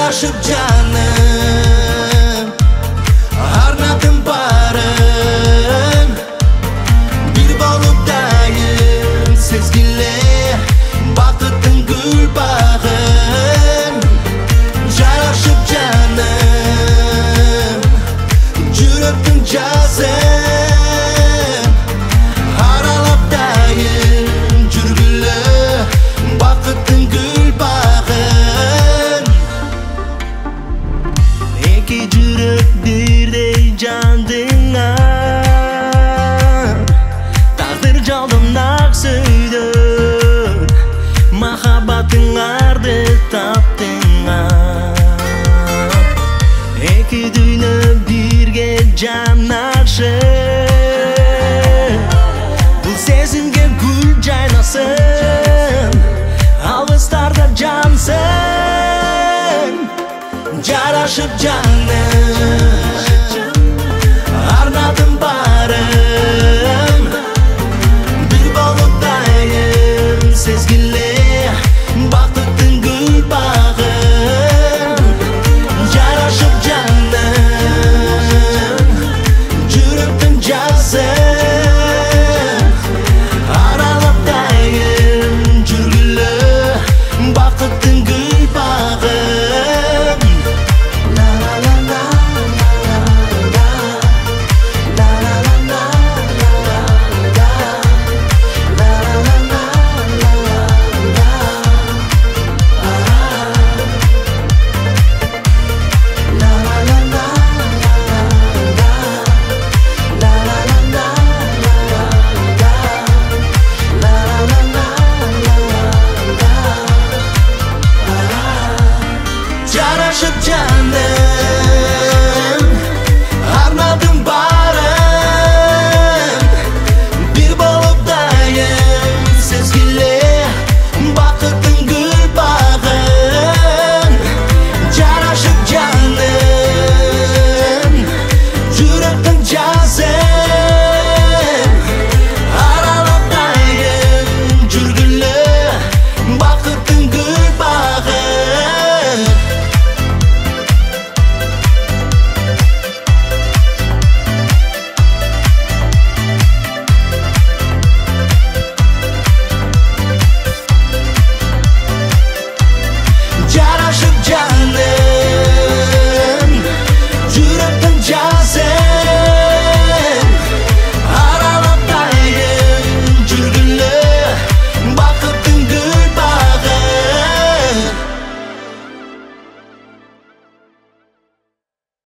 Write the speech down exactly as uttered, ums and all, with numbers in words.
Жарашып жаным, арнадым барын, бир болып дайым сезгиле бақыттың гүл бағын. Жарашып жаным, жүректің жазын, аралап дайым жүргілі бақыттың гүл бағын. Эки жүрек бирдей жандыңар, тағдыр жалдымнақ сөйдір, махаббатыңарды таптыңар. Эки дүйнө бирге жанашы, бұл сезімге гүл жайнасын, алыстарда жансын. Жарашып жаным, арнадым барым, бир болып дайым сезгиле бақыттың гүл бағын. Жарашып жаным, жүректің жазын, аралап дайым жүргілі бақыттың гүл бағын. Жарашып жаным,